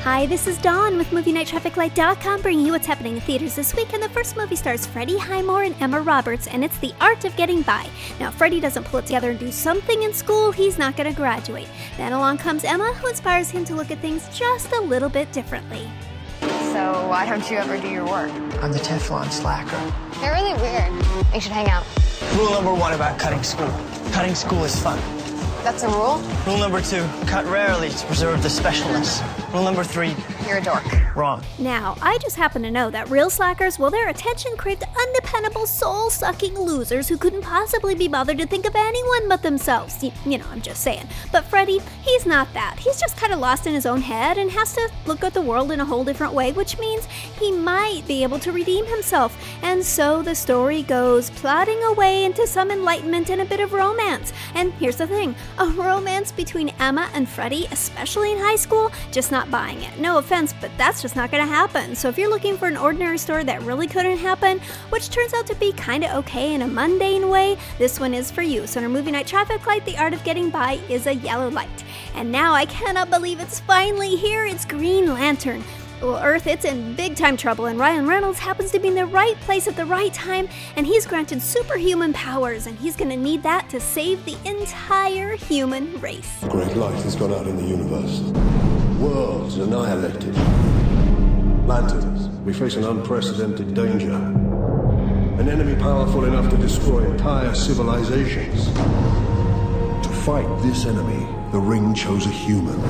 Hi, this is Dawn with MovieNightTrafficLight.com bringing you what's happening in theaters this week, and the first movie stars Freddie Highmore and Emma Roberts, and it's The Art of Getting By. Now, if Freddie doesn't pull it together and do something in school, he's not going to graduate. Then along comes Emma, who inspires him to look at things just a little bit differently. So why don't you ever do your work? I'm the Teflon slacker. They're really weird. We should hang out. Rule number 1 about cutting school. Cutting school is fun. That's a rule? Rule number 2, cut rarely to preserve the specialness. Rule number 3, you're a dork. Wrong. Now, I just happen to know that real slackers, well, they're attention-craved, undependable, soul-sucking losers who couldn't possibly be bothered to think of anyone but themselves. You know, I'm just saying. But Freddie, he's not that. He's just kind of lost in his own head and has to look at the world in a whole different way, which means he might be able to redeem himself. And so the story goes, plodding away into some enlightenment and a bit of romance. And here's the thing, a romance between Emma and Freddie, especially in high school, just not buying it. No offense, but that's just not going to happen. So if you're looking for an ordinary story that really couldn't happen, which turns out to be kind of okay in a mundane way, this one is for you. So in our movie night traffic light, The Art of Getting By is a yellow light. And now I cannot believe it's finally here. It's Green Lantern. Well, Earth, it's in big time trouble, and Ryan Reynolds happens to be in the right place at the right time, and he's granted superhuman powers, and he's gonna need that to save the entire human race. A great light has gone out in the universe. Worlds annihilated. Lanterns, we face an unprecedented danger. An enemy powerful enough to destroy entire civilizations. To fight this enemy, the Ring chose a human.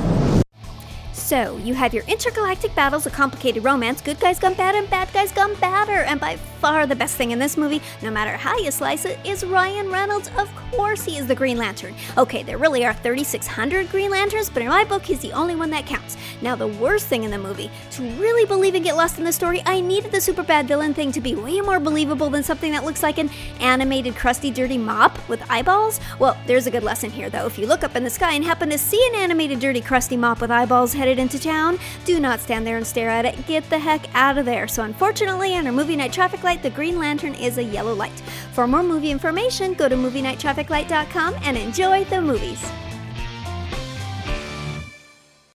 So, you have your intergalactic battles, a complicated romance, good guys gone bad and bad guys gone badder, and by far the best thing in this movie, no matter how you slice it, is Ryan Reynolds. Of course he is the Green Lantern. Okay, there really are 3,600 Green Lanterns, but in my book, he's the only one that counts. Now, the worst thing in the movie, to really believe and get lost in the story, I needed the super bad villain thing to be way more believable than something that looks like an animated crusty dirty mop with eyeballs. Well, there's a good lesson here, though. If you look up in the sky and happen to see an animated dirty crusty mop with eyeballs headed into town, do not stand there and stare at it. Get the heck out of there. So unfortunately, on our movie night traffic light, the Green Lantern is a yellow light. For more movie information, go to MovieNightTrafficLight.com and enjoy the movies.